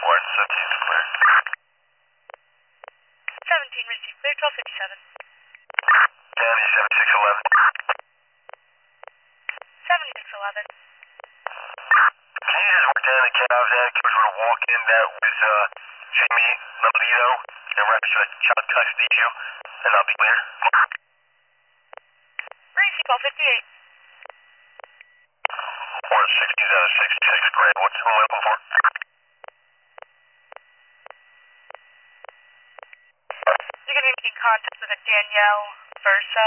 Warren, 17 is clear. 17 received clear, 1257. Danny, 7611. 7611. Can you just work down the cabs and give us a walk in that was Jamie Melito and Rapture Chuck Castillo, and I'll be clear. Receive all 58. Warren, 60s out of 66 grand. What's the looking for? You're going to be making contact with a Danielle Versa